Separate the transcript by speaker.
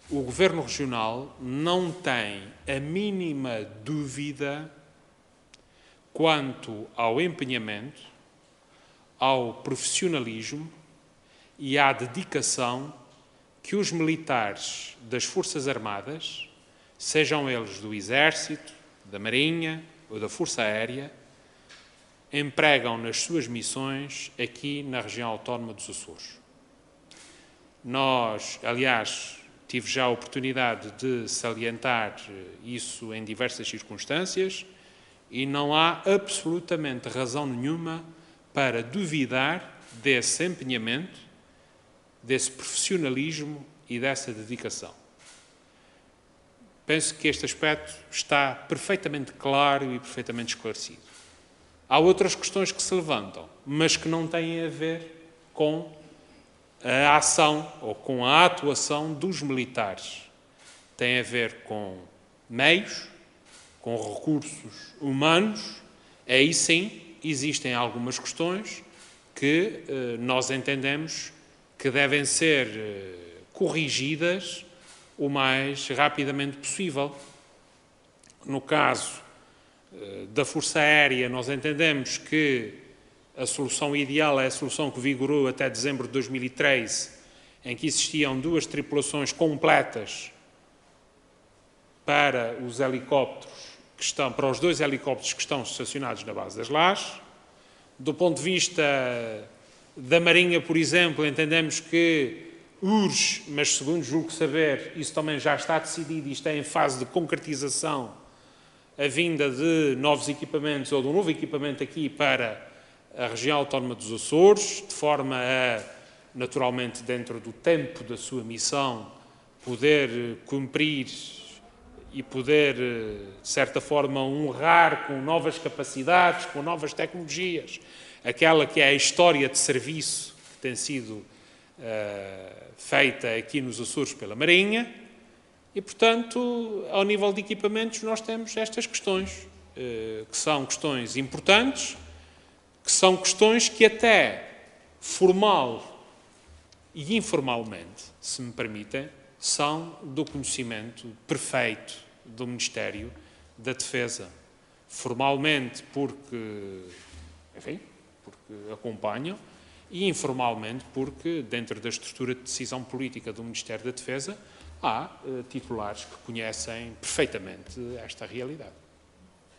Speaker 1: o Governo Regional não tem a mínima dúvida quanto ao empenhamento, ao profissionalismo e à dedicação que os militares das Forças Armadas, sejam eles do Exército, da Marinha ou da Força Aérea, empregam nas suas missões aqui na região autónoma dos Açores. Nós, aliás, tive já a oportunidade de salientar isso em diversas circunstâncias e não há absolutamente razão nenhuma para duvidar desse empenhamento, desse profissionalismo e dessa dedicação. Penso que este aspecto está perfeitamente claro e perfeitamente esclarecido. Há outras questões que se levantam, mas que não têm a ver com a ação ou com a atuação dos militares. Tem a ver com meios, com recursos humanos. Aí sim existem algumas questões que nós entendemos que devem ser corrigidas o mais rapidamente possível. No caso da Força Aérea, nós entendemos que a solução ideal é a solução que vigorou até dezembro de 2013, em que existiam 2 tripulações completas para os helicópteros para os 2 helicópteros que estão estacionados na base das Lajes. Do ponto de vista da Marinha, por exemplo, entendemos que urge, mas segundo julgo saber, isso também já está decidido e está em fase de concretização, a vinda de novos equipamentos ou de um novo equipamento aqui para a região autónoma dos Açores, de forma a, naturalmente, dentro do tempo da sua missão, poder cumprir e poder, de certa forma, honrar com novas capacidades, com novas tecnologias, aquela que é a história de serviço que tem sido feita aqui nos Açores pela Marinha. E, portanto, ao nível de equipamentos, nós temos estas questões, que são questões importantes, que são questões que até formal e informalmente, se me permitem, são do conhecimento perfeito do Ministério da Defesa. Formalmente porque, enfim, porque acompanham, e informalmente porque, dentro da estrutura de decisão política do Ministério da Defesa, há titulares que conhecem perfeitamente esta realidade.